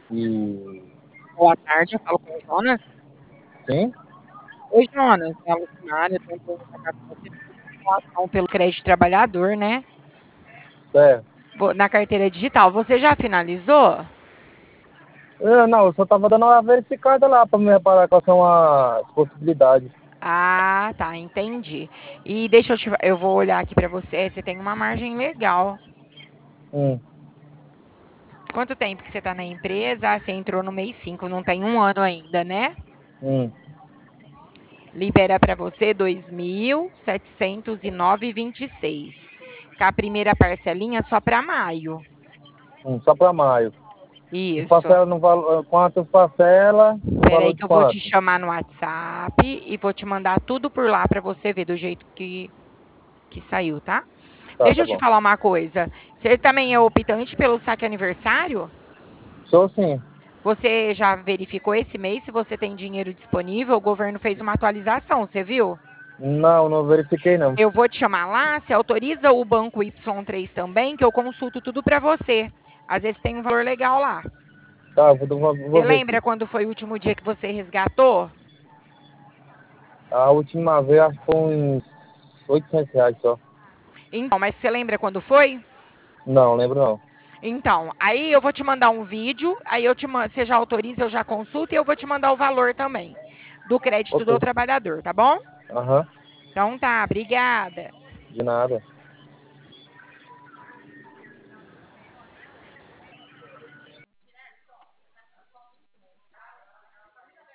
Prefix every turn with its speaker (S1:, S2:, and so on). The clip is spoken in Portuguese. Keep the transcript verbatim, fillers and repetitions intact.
S1: E
S2: Boa tarde, eu falo com o Jonas.
S1: sim,
S2: Oi, Jonas, é a Lucimária, eu tenho que contatar com você sobre a situação pelo crédito trabalhador, né?
S1: certo.
S2: Vo- Na carteira digital. Você já finalizou?
S1: Eu, não, eu só tava dando uma verificada lá pra me reparar quais são as possibilidades.
S2: Ah, tá, entendi. E deixa eu te, eu vou olhar aqui pra você. Você tem uma margem legal.
S1: Hum,
S2: Quanto tempo que você tá na empresa? Ah, você entrou no mês cinco, não tem um ano ainda, né?
S1: hum,
S2: Libera pra você dois mil setecentos e nove e vinte e seis. Com a primeira parcelinha só pra maio.
S1: hum, só pra maio. E
S2: Isso.
S1: parcela no valor, quanto parcela, no
S2: Espera
S1: valor
S2: aí
S1: de
S2: que eu vou te
S1: quanto?
S2: chamar no WhatsApp e vou te mandar tudo por lá para você ver do jeito que, que saiu, tá?
S1: Tá,
S2: Deixa
S1: tá
S2: eu te
S1: bom.
S2: falar uma coisa. Você também é optante pelo saque aniversário?
S1: Sou sim.
S2: Você já verificou esse mês se você tem dinheiro disponível? O governo fez uma atualização, você viu?
S1: Não, não verifiquei não.
S2: Eu vou te chamar lá, você autoriza o banco Y três também, que eu consulto tudo para você. Às vezes tem um valor legal lá.
S1: Tá, vou, vou,
S2: Você
S1: vou ver
S2: lembra
S1: aqui.
S2: quando foi o último dia que você resgatou?
S1: A última vez acho que foi uns oitocentos reais só.
S2: Então, mas você lembra quando foi?
S1: Não, lembro não.
S2: Então, aí eu vou te mandar um vídeo, aí eu te man- você já autoriza, eu já consulto e eu vou te mandar o valor também do crédito
S1: Ok.
S2: do trabalhador, tá bom?
S1: Aham,
S2: Então tá, obrigada.
S1: de nada.